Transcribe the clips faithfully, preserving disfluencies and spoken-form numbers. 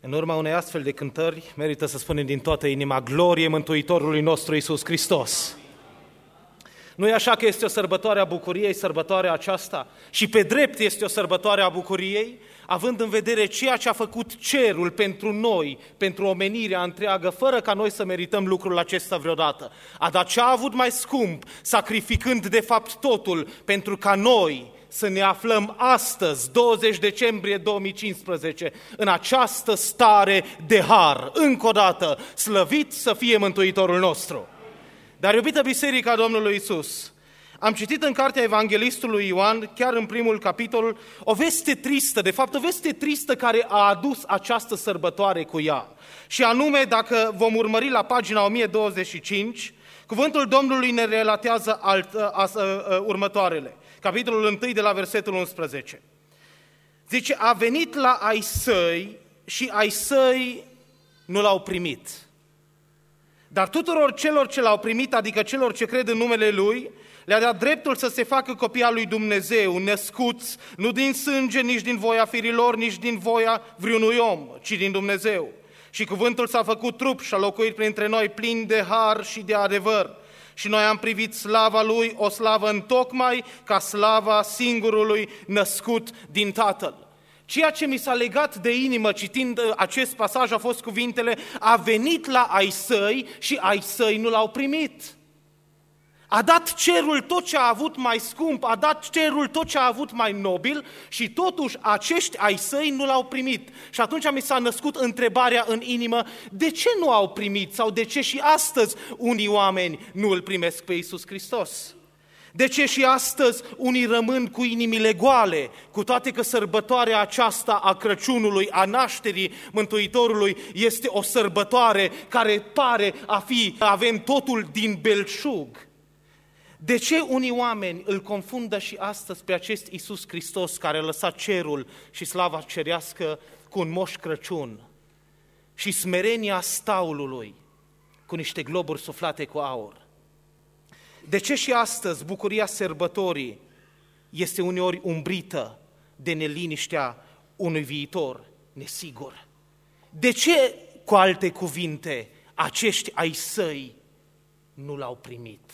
În urma unei astfel de cântări, merită să spunem din toată inima, glorie Mântuitorului nostru Iisus Hristos. Nu e așa că este o sărbătoare a bucuriei, sărbătoarea aceasta? Și pe drept este o sărbătoare a bucuriei, având în vedere ceea ce a făcut cerul pentru noi, pentru omenirea întreagă, fără ca noi să merităm lucrul acesta vreodată. A dat ce a avut mai scump, sacrificând de fapt totul, pentru ca noi să ne aflăm astăzi, douăzeci decembrie două mii cincisprezece, în această stare de har. Încă o dată, slăvit să fie Mântuitorul nostru! Dar, iubită Biserica Domnului Iisus, am citit în cartea Evanghelistului Ioan, chiar în primul capitol, o veste tristă, de fapt o veste tristă care a adus această sărbătoare cu ea. Și anume, dacă vom urmări la pagina o mie douăzeci și cinci, cuvântul Domnului ne relatează alt, a, a, a, următoarele. Capitolul unu de la versetul unsprezece. Zice, a venit la ai săi și ai săi nu l-au primit. Dar tuturor celor ce l-au primit, adică celor ce cred în numele Lui, le-a dat dreptul să se facă copii al lui Dumnezeu, născuți, nu din sânge, nici din voia firilor, nici din voia vreunui om, ci din Dumnezeu. Și cuvântul s-a făcut trup și a locuit printre noi plin de har și de adevăr. Și noi am privit slava Lui, o slavă întocmai ca slava singurului născut din Tatăl. Ceea ce mi s-a legat de inimă citind acest pasaj a fost cuvintele, a venit la ai săi și ai săi nu l-au primit. A dat cerul tot ce a avut mai scump, a dat cerul tot ce a avut mai nobil și totuși acești ai săi nu l-au primit. Și atunci mi s-a născut întrebarea în inimă, de ce nu au primit sau de ce și astăzi unii oameni nu îl primesc pe Iisus Hristos? De ce și astăzi unii rămân cu inimile goale, cu toate că sărbătoarea aceasta a Crăciunului, a nașterii Mântuitorului, este o sărbătoare care pare a fi, avem totul din belșug? De ce unii oameni îl confundă și astăzi pe acest Iisus Hristos care a lăsat cerul și slava cerească cu un Moș Crăciun și smerenia staulului cu niște globuri suflate cu aur? De ce și astăzi bucuria sărbătorii este uneori umbrită de neliniștea unui viitor nesigur? De ce, cu alte cuvinte, acești ai săi nu l-au primit?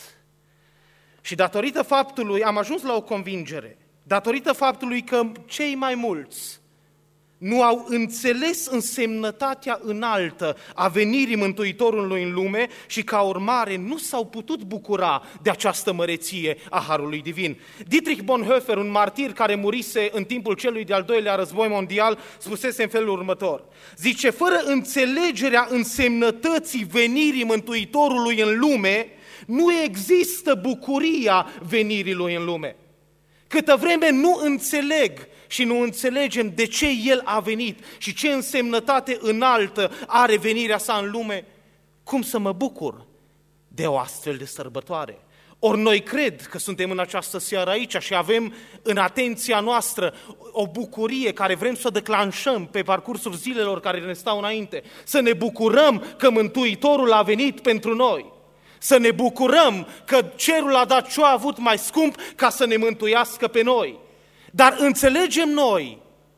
Și datorită faptului, am ajuns la o convingere, datorită faptului că cei mai mulți nu au înțeles însemnătatea înaltă a venirii Mântuitorului în lume și ca urmare nu s-au putut bucura de această măreție a Harului Divin. Dietrich Bonhoeffer, un martir care murise în timpul celui de-al doilea război mondial, spusese în felul următor. Zice, fără înțelegerea însemnătății venirii Mântuitorului în lume, nu există bucuria venirii Lui în lume. Câtă vreme nu înțeleg și nu înțelegem de ce El a venit și ce însemnătate înaltă are venirea sa în lume, cum să mă bucur de o astfel de sărbătoare? Ori noi cred că suntem în această seară aici și avem în atenția noastră o bucurie care vrem să o declanșăm pe parcursul zilelor care ne stau înainte, să ne bucurăm că Mântuitorul a venit pentru noi. Să ne bucurăm că cerul a dat ce a avut mai scump ca să ne mântuiască pe noi. Dar înțelegem noi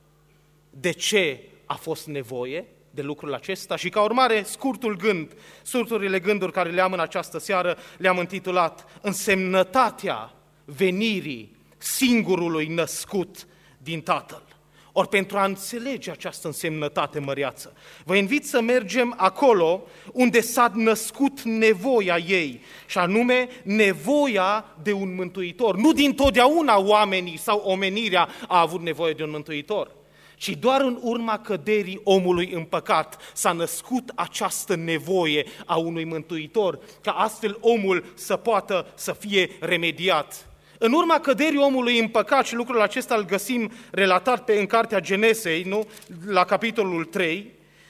de ce a fost nevoie de lucrul acesta și ca urmare scurtul gând, scurturile gânduri care le am în această seară, le-am intitulat Însemnătatea venirii singurului născut din Tatăl. Ori pentru a înțelege această însemnătate măreață, vă invit să mergem acolo unde s-a născut nevoia ei, și anume nevoia de un mântuitor. Nu dintotdeauna oamenii sau omenirea a avut nevoie de un mântuitor, ci doar în urma căderii omului în păcat s-a născut această nevoie a unui mântuitor, ca astfel omul să poată să fie remediat. În urma căderii omului în păcat, și lucrul acesta îl găsim relatat pe, în cartea Genesei, nu? La capitolul trei,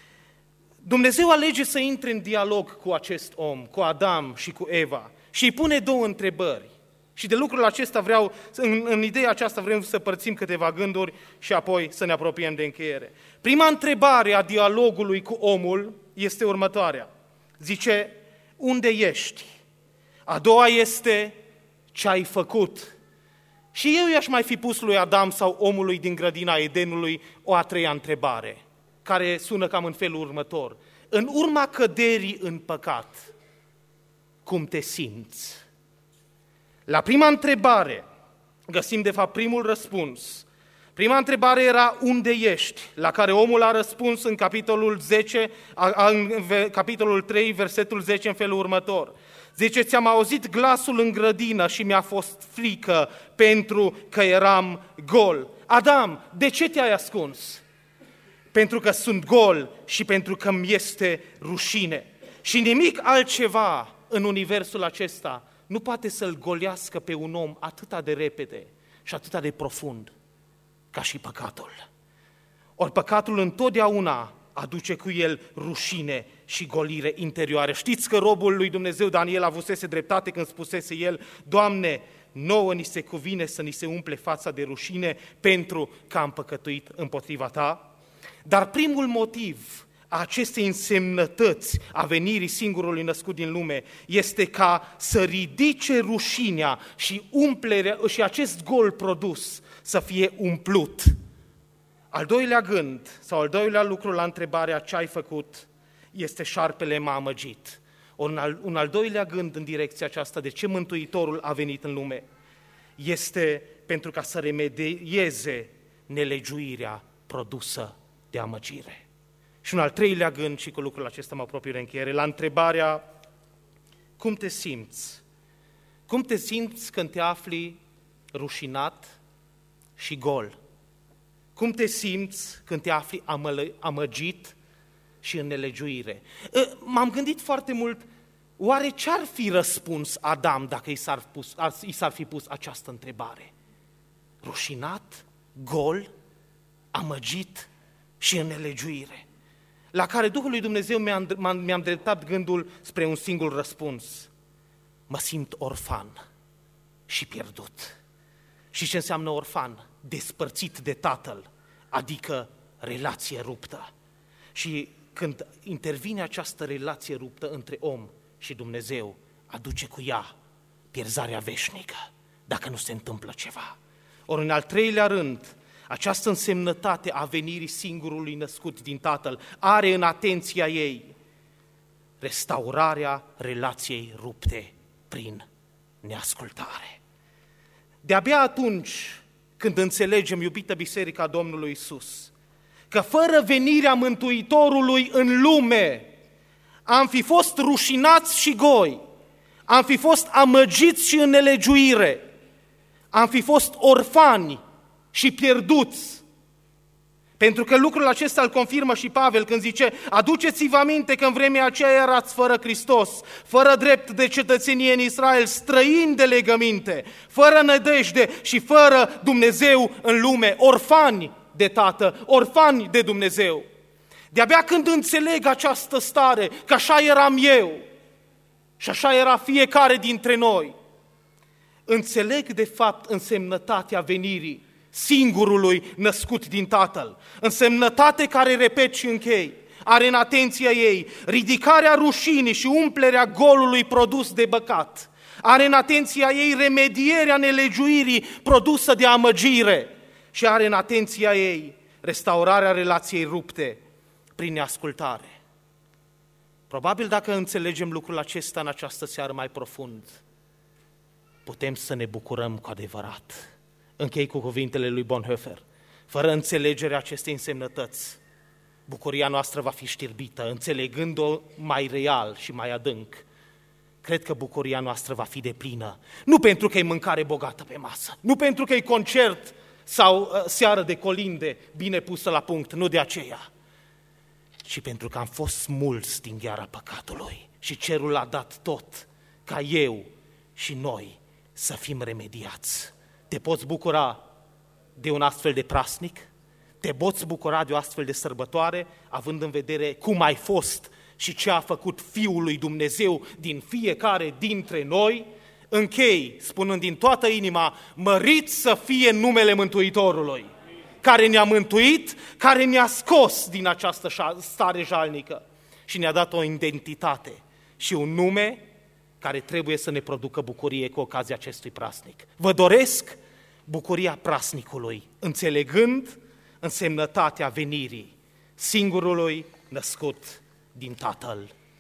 Dumnezeu alege să intre în dialog cu acest om, cu Adam și cu Eva, și îi pune două întrebări. Și de lucrul acesta vreau, în, în ideea aceasta vrem să părțim câteva gânduri și apoi să ne apropiem de încheiere. Prima întrebare a dialogului cu omul este următoarea. Zice, unde ești? A doua este, ce ai făcut? Și eu i-aș mai fi pus lui Adam sau omului din grădina Edenului o a treia întrebare. care sună cam în felul următor. În urma căderii în păcat, cum te simți? La prima întrebare găsim de fapt primul răspuns. Prima întrebare era unde ești, la care omul a răspuns în capitolul zece, în capitolul trei, versetul zece în felul următor. Zice, ți-am auzit glasul în grădină și mi-a fost frică pentru că eram gol. Adam, de ce te-ai ascuns? Pentru că sunt gol și pentru că mi este rușine. Și nimic altceva în universul acesta nu poate să-l golească pe un om atât de repede și atât de profund ca și păcatul. Ori păcatul întotdeauna aduce cu el rușine și golire interioară. Știți că robul lui Dumnezeu Daniel avusese dreptate când spusese el, Doamne, nouă ni se cuvine să ni se umple fața de rușine pentru că am păcătuit împotriva Ta? Dar primul motiv a acestei însemnătăți a venirii singurului născut din lume este ca să ridice rușinea și umplerea și acest gol produs să fie umplut. Al doilea gând sau al doilea lucru la întrebarea ce ai făcut este șarpele m-a amăgit. Un al, un al doilea gând în direcția aceasta de ce Mântuitorul a venit în lume este pentru ca să remedieze nelegiuirea produsă de amăgire. Și un al treilea gând, și cu lucrul acesta mă apropii de încheiere, la întrebarea cum te simți? Cum te simți când te afli rușinat și gol? Cum te simți când te afli amă, amăgit și în nelegiuire? M-am gândit foarte mult, oare ce-ar fi răspuns Adam dacă i s-ar, pus, i s-ar fi pus această întrebare? Rușinat, gol, amăgit și în nelegiuire. La care Duhul lui Dumnezeu mi-a, mi-am dreptat gândul spre un singur răspuns. Mă simt orfan și pierdut. Și ce înseamnă orfan? Despărțit de tatăl, adică relație ruptă. Și când intervine această relație ruptă între om și Dumnezeu, aduce cu ea pierzarea veșnică, dacă nu se întâmplă ceva. Ori în al treilea rând, această însemnătate a venirii singurului născut din Tatăl are în atenția ei restaurarea relației rupte prin neascultare. De-abia atunci când înțelegem, iubită Biserica Domnului Iisus, că fără venirea Mântuitorului în lume am fi fost rușinați și goi, am fi fost amăgiți și în nelegiuire, am fi fost orfani și pierduți. Pentru că lucrul acesta îl confirmă și Pavel când zice, aduceți-vă aminte că în vremea aceea erați fără Hristos, fără drept de cetățenie în Israel, străini de legăminte, fără nădejde și fără Dumnezeu în lume, orfani de Tată, orfani de Dumnezeu. De-abia când înțeleg această stare, că așa eram eu și așa era fiecare dintre noi, înțeleg de fapt însemnătatea venirii singurului născut din Tatăl, însemnătate care, repet și închei, are în atenția ei ridicarea rușinii și umplerea golului produs de păcat, are în atenția ei remedierea nelegiuirii produsă de amăgire și are în atenția ei restaurarea relației rupte prin neascultare. Probabil dacă înțelegem lucrul acesta în această seară mai profund, putem să ne bucurăm cu adevărat. Închei cu cuvintele lui Bonhoeffer. Fără înțelegerea acestei însemnătăți, bucuria noastră va fi știrbită, înțelegând-o mai real și mai adânc. Cred că bucuria noastră va fi deplină, nu pentru că e mâncare bogată pe masă, nu pentru că e concert sau uh, seară de colinde bine pusă la punct, nu de aceea, ci pentru că am fost smulți din gheara păcatului și cerul a dat tot ca eu și noi să fim remediați. Te poți bucura de un astfel de praznic? Te poți bucura de o astfel de sărbătoare, având în vedere cum ai fost și ce a făcut Fiul lui Dumnezeu din fiecare dintre noi? Închei spunând din toată inima, mărit să fie numele Mântuitorului, care ne-a mântuit, care ne-a scos din această stare jalnică și ne-a dat o identitate și un nume care trebuie să ne producă bucurie cu ocazia acestui praznic. Vă doresc bucuria praznicului, înțelegând însemnătatea venirii singurului născut din Tatăl.